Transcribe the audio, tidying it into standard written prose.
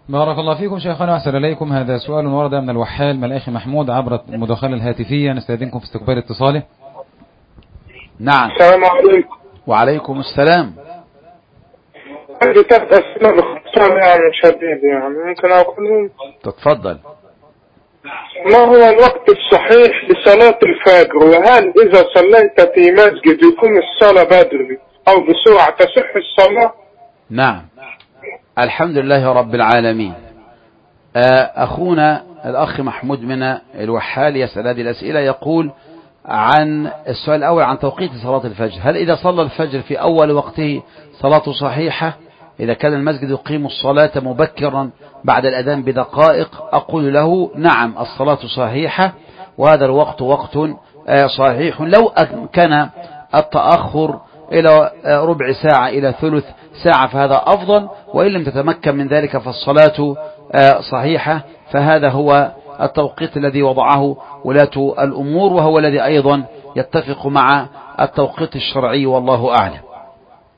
بارك الله فيكم شيخنا وأحسن إليكم. هذا سؤال ورد من الوحال من الأخ محمود عبر المداخلة الهاتفية. نستأذنكم في استقبال اتصاله. نعم. السلام عليكم. وعليكم السلام. عندي 3 أسئلة باختصار يعني شديد، يعني ممكن أقولهم؟ تتفضل. ما هو الوقت الصحيح لصلاة الفجر؟ وهل إذا صليت في مسجد يكون الصلاة بدري أو بسرعة تصح الصلاة؟ نعم. الحمد لله رب العالمين. أخونا الأخ محمود من الوحال يسأل هذه الأسئلة، يقول عن السؤال الأول عن توقيت صلاة الفجر. هل إذا صلى الفجر في أول وقته صلاة صحيحة إذا كان المسجد يقيم الصلاة مبكرا بعد الأذان بدقائق؟ أقول له نعم، الصلاة صحيحة وهذا الوقت وقت صحيح. لو كان التأخر إلى ربع ساعة إلى ثلث ساعة فهذا أفضل، وإن لم تتمكن من ذلك فالصلاة صحيحة. فهذا هو التوقيت الذي وضعه ولاة الأمور، وهو الذي أيضا يتفق مع التوقيت الشرعي، والله أعلم.